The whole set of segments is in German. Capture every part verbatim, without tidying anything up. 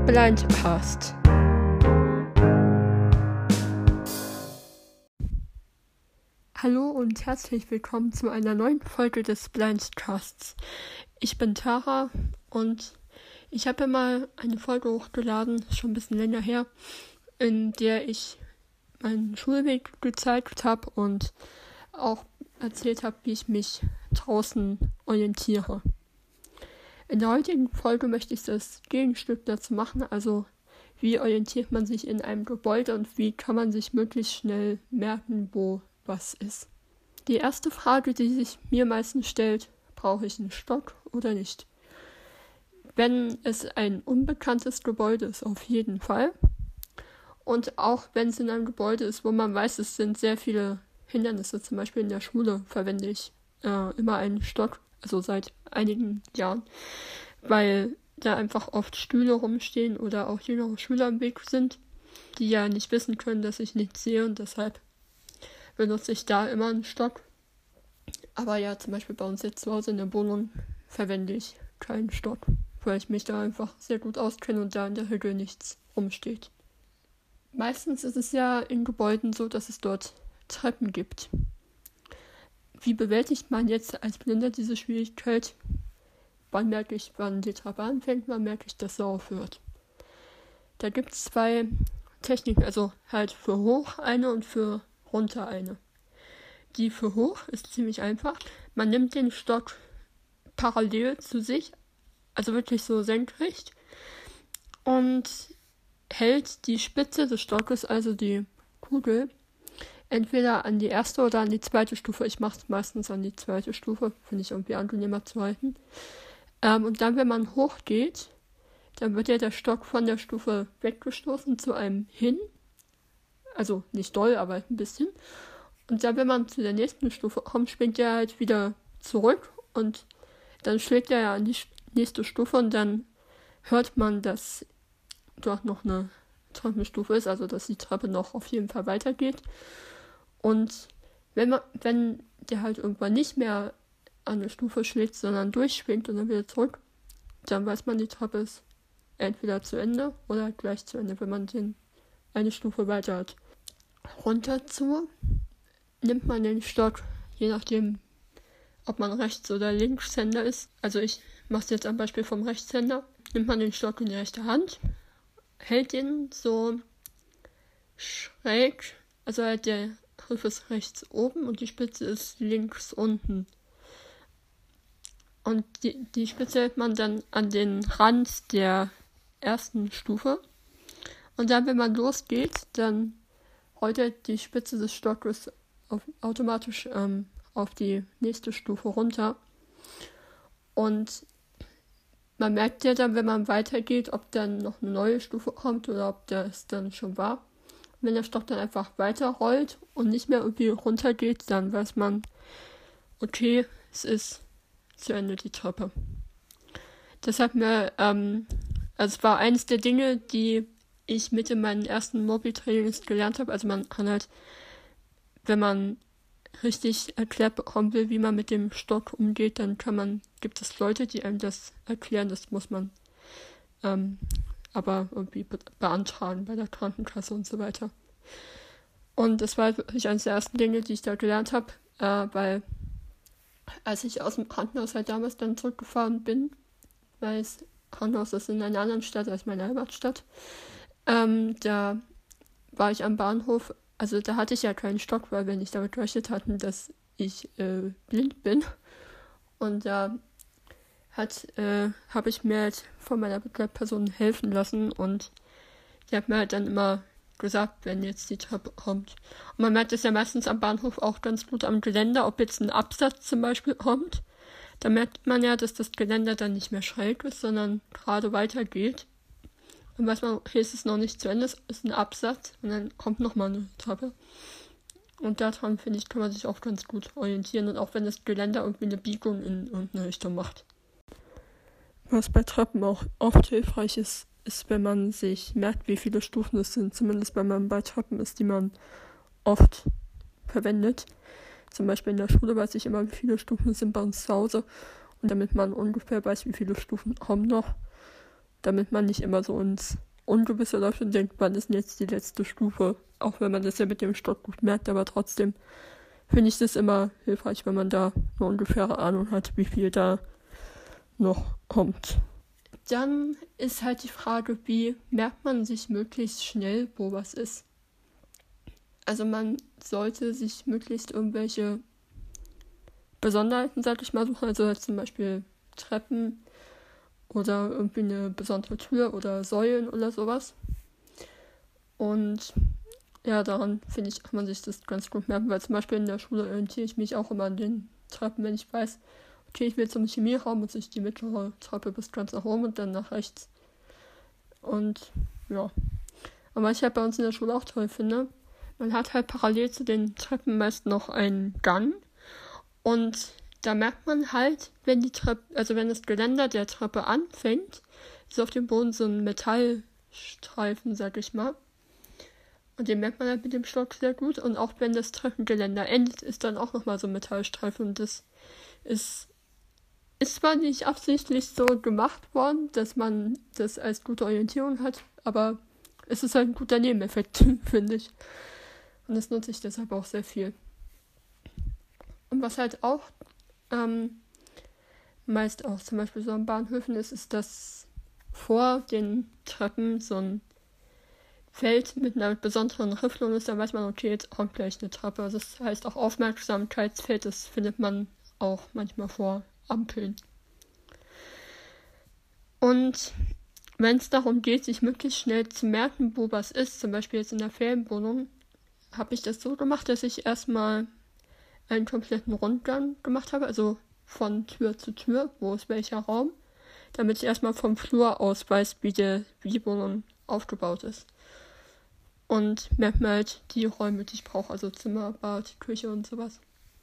Blindcast. Hallo und herzlich willkommen zu einer neuen Folge des Blindcasts. Ich bin Tara und ich habe ja mal eine Folge hochgeladen, schon ein bisschen länger her, in der ich meinen Schulweg gezeigt habe und auch erzählt habe, wie ich mich draußen orientiere. In der heutigen Folge möchte ich das Gegenstück dazu machen, also wie orientiert man sich in einem Gebäude und wie kann man sich möglichst schnell merken, wo was ist. Die erste Frage, die sich mir meistens stellt, brauche ich einen Stock oder nicht? Wenn es ein unbekanntes Gebäude ist, auf jeden Fall. Und auch wenn es in einem Gebäude ist, wo man weiß, es sind sehr viele Hindernisse, zum Beispiel in der Schule verwende ich äh, immer einen Stock, also seit einigen Jahren, weil da einfach oft Stühle rumstehen oder auch jüngere Schüler im Weg sind, die ja nicht wissen können, dass ich nichts sehe und deshalb benutze ich da immer einen Stock. Aber ja, zum Beispiel bei uns jetzt zu Hause in der Wohnung verwende ich keinen Stock, weil ich mich da einfach sehr gut auskenne und da in der Regel nichts rumsteht. Meistens ist es ja in Gebäuden so, dass es dort Treppen gibt. Wie bewältigt man jetzt als Blinder diese Schwierigkeit? Wann merke ich, wann die Treppe anfängt, wann merke ich, dass sie aufhört? Da gibt es zwei Techniken, also halt für hoch eine und für runter eine. Die für hoch ist ziemlich einfach. Man nimmt den Stock parallel zu sich, also wirklich so senkrecht, und hält die Spitze des Stockes, also die Kugel, entweder an die erste oder an die zweite Stufe. Ich mache es meistens an die zweite Stufe, finde ich irgendwie angenehmer zu halten. Ähm, und dann, wenn man hochgeht, dann wird ja der Stock von der Stufe weggestoßen zu einem hin. Also nicht doll, aber ein bisschen. Und dann, wenn man zu der nächsten Stufe kommt, schwingt er halt wieder zurück und dann schlägt er ja an die nächste Stufe und dann hört man, dass dort noch eine Treppenstufe ist, also dass die Treppe noch auf jeden Fall weitergeht. Und wenn man, wenn der halt irgendwann nicht mehr an der Stufe schlägt, sondern durchschwingt und dann wieder zurück, dann weiß man, die Treppe ist entweder zu Ende oder gleich zu Ende, wenn man den eine Stufe weiter hat. Runter zu nimmt man den Stock, je nachdem, ob man Rechts- oder Linkshänder ist. Also ich mache es jetzt am Beispiel vom Rechtshänder. Nimmt man den Stock in die rechte Hand, hält ihn so schräg, also halt der Griff ist rechts oben und die Spitze ist links unten. Und die, die Spitze hält man dann an den Rand der ersten Stufe. Und dann, wenn man losgeht, dann rollt er die Spitze des Stockes auf, automatisch ähm, auf die nächste Stufe runter. Und man merkt ja dann, wenn man weitergeht, ob dann noch eine neue Stufe kommt oder ob das dann schon war. Wenn der Stock dann einfach weiterrollt und nicht mehr irgendwie runtergeht, dann weiß man, okay, es ist zu Ende die Treppe. Das hat mir, ähm, also es war eines der Dinge, die ich mit in meinen ersten Mobi-Trainings gelernt habe. Also man kann halt, wenn man richtig erklärt bekommen will, wie man mit dem Stock umgeht, dann kann man, gibt es Leute, die einem das erklären, das muss man ähm, aber irgendwie be- beantragen bei der Krankenkasse und so weiter. Und das war wirklich eines der ersten Dinge, die ich da gelernt habe, äh, weil als ich aus dem Krankenhaus halt damals dann zurückgefahren bin, weil das Krankenhaus ist in einer anderen Stadt als meine Heimatstadt, ähm, da war ich am Bahnhof, also da hatte ich ja keinen Stock, weil wir nicht damit gerechnet hatten, dass ich äh, blind bin. Und da hat, äh, habe ich mir halt von meiner Begleitperson helfen lassen und die hat mir halt dann immer gesagt, wenn jetzt die Treppe kommt. Und man merkt es ja meistens am Bahnhof auch ganz gut am Geländer, ob jetzt ein Absatz zum Beispiel kommt. Da merkt man ja, dass das Geländer dann nicht mehr schräg ist, sondern gerade weitergeht. Und weiß man, okay, es ist noch nicht zu Ende, es ist ein Absatz und dann kommt nochmal eine Treppe. Und daran, finde ich, kann man sich auch ganz gut orientieren. Und auch wenn das Geländer irgendwie eine Biegung in irgendeine Richtung macht. Was bei Treppen auch oft hilfreich ist, ist, wenn man sich merkt, wie viele Stufen es sind. Zumindest wenn man bei Treppen ist, die man oft verwendet. Zum Beispiel in der Schule weiß ich immer, wie viele Stufen es sind bei uns zu Hause. Und damit man ungefähr weiß, wie viele Stufen kommen noch. damit man nicht immer so ins Ungewisse läuft und denkt, wann ist denn jetzt die letzte Stufe, auch wenn man das ja mit dem Stock gut merkt, aber trotzdem finde ich das immer hilfreich, wenn man da eine ungefähre Ahnung hat, wie viel da noch kommt. Dann ist halt die Frage, wie merkt man sich möglichst schnell, wo was ist. Also man sollte sich möglichst irgendwelche Besonderheiten, sag ich mal, suchen, also zum Beispiel Treppen oder irgendwie eine besondere Tür oder Säulen oder sowas. Und ja, daran, finde ich, kann man sich das ganz gut merken, weil zum Beispiel in der Schule orientiere ich mich auch immer an den Treppen, wenn ich weiß, okay, ich will zum Chemieraum, muss ich die mittlere Treppe bis ganz nach oben und dann nach rechts. Und ja, aber was ich halt bei uns in der Schule auch toll finde, man hat halt parallel zu den Treppen meist noch einen Gang und da merkt man halt, wenn die Treppe, also wenn das Geländer der Treppe anfängt, ist auf dem Boden so ein Metallstreifen, sag ich mal. Und den merkt man halt mit dem Stock sehr gut. Und auch wenn das Treppengeländer endet, ist dann auch nochmal so ein Metallstreifen. Und das ist, ist zwar nicht absichtlich so gemacht worden, dass man das als gute Orientierung hat, aber es ist halt ein guter Nebeneffekt, finde ich. Und das nutze ich deshalb auch sehr viel. Und was halt auch ähm, meist auch zum Beispiel so an Bahnhöfen ist, ist, dass vor den Treppen so ein Feld mit einer besonderen Rifflung ist, dann weiß man, okay, jetzt kommt gleich eine Treppe. Also das heißt auch Aufmerksamkeitsfeld, das findet man auch manchmal vor Ampeln. Und wenn es darum geht, sich möglichst schnell zu merken, wo was ist, zum Beispiel jetzt in der Ferienwohnung, habe ich das so gemacht, dass ich erstmal einen kompletten Rundgang gemacht habe, also von Tür zu Tür, wo ist welcher Raum, damit ich erstmal vom Flur aus weiß, wie, der, wie die Wohnung aufgebaut ist. Und merke mir halt die Räume, die ich brauche, also Zimmer, Bad, Küche und sowas.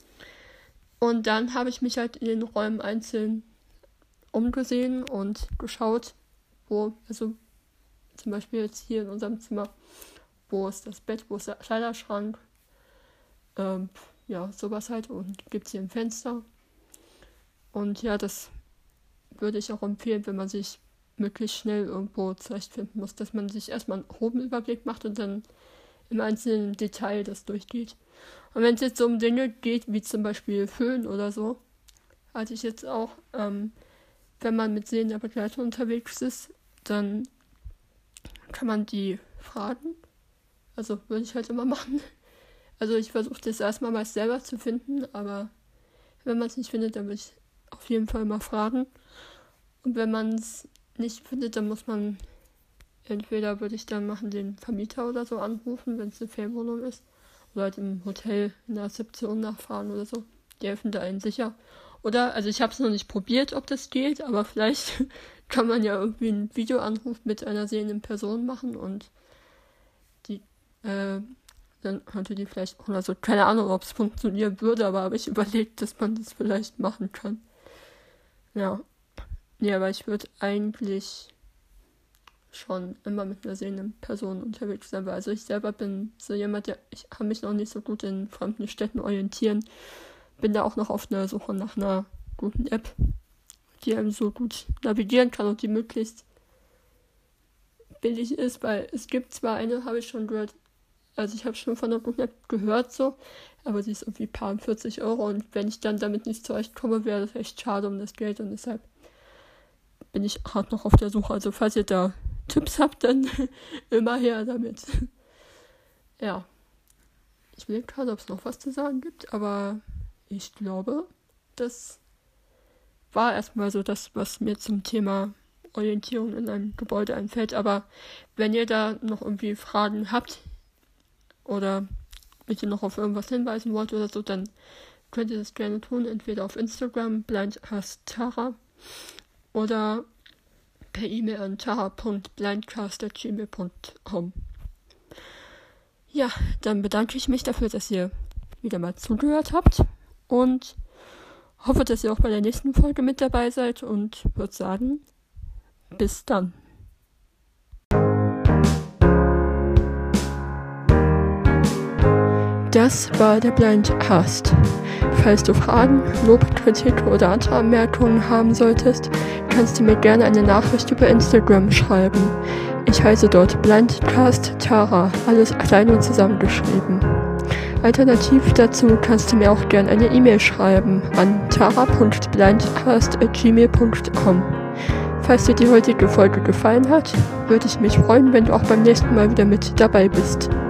Und dann habe ich mich halt in den Räumen einzeln umgesehen und geschaut, wo, also zum Beispiel jetzt hier in unserem Zimmer, wo ist das Bett, wo ist der Kleiderschrank, ähm, ja, sowas halt, und gibt es hier ein Fenster. Und ja, das würde ich auch empfehlen, wenn man sich möglichst schnell irgendwo zurechtfinden muss, dass man sich erstmal einen groben Überblick macht und dann im einzelnen Detail das durchgeht. Und wenn es jetzt so um Dinge geht, wie zum Beispiel Föhn oder so, hatte ich jetzt auch, ähm, wenn man mit sehender Begleitung unterwegs ist, dann kann man die fragen. Also würde ich halt immer machen. Also ich versuche das erstmal meist selber zu finden, aber wenn man es nicht findet, dann würde ich auf jeden Fall mal fragen. Und wenn man es nicht findet, dann muss man, entweder würde ich dann machen, den Vermieter oder so anrufen, wenn es eine Ferienwohnung ist, oder halt im Hotel in der Rezeption nachfragen oder so. Die helfen da einen sicher. Oder, also ich habe es noch nicht probiert, ob das geht, aber vielleicht kann man ja irgendwie einen Videoanruf mit einer sehenden Person machen und die, äh, dann könnte die vielleicht, oder so, keine Ahnung, ob es funktionieren würde, aber habe ich überlegt, dass man das vielleicht machen kann. Ja. Ja, aber ich würde eigentlich schon immer mit einer sehenden Person unterwegs sein, weil also ich selber bin so jemand, der, ich kann mich noch nicht so gut in fremden Städten orientieren, bin da auch noch auf der Suche nach einer guten App, die einem so gut navigieren kann und die möglichst billig ist, weil es gibt zwar eine, habe ich schon gehört, also ich habe schon von einer guten App gehört so, aber die ist irgendwie ein paar vierzig Euro und wenn ich dann damit nicht zurechtkomme, wäre das echt schade um das Geld und deshalb bin ich hart noch auf der Suche. Also falls ihr da Tipps habt, dann immer her damit. Ja. Ich will gerade, ob es noch was zu sagen gibt, aber ich glaube, das war erstmal so das, was mir zum Thema Orientierung in einem Gebäude einfällt. Aber wenn ihr da noch irgendwie Fragen habt oder mich noch auf irgendwas hinweisen wollt oder so, dann könnt ihr das gerne tun. Entweder auf Instagram, blindcasttara, oder per E-Mail an tara punkt blindcast at gmail punkt com. Ja, dann bedanke ich mich dafür, dass ihr wieder mal zugehört habt und hoffe, dass ihr auch bei der nächsten Folge mit dabei seid und würde sagen, bis dann. Das war der Blindcast. falls du Fragen, Lob, Kritik oder andere Anmerkungen haben solltest, kannst du mir gerne eine Nachricht über Instagram schreiben. Ich heiße dort Blindcast Tara, alles klein und zusammengeschrieben. Alternativ dazu kannst du mir auch gerne eine E-Mail schreiben an tara punkt blindcast at gmail punkt com. Falls dir die heutige Folge gefallen hat, würde ich mich freuen, wenn du auch beim nächsten Mal wieder mit dabei bist.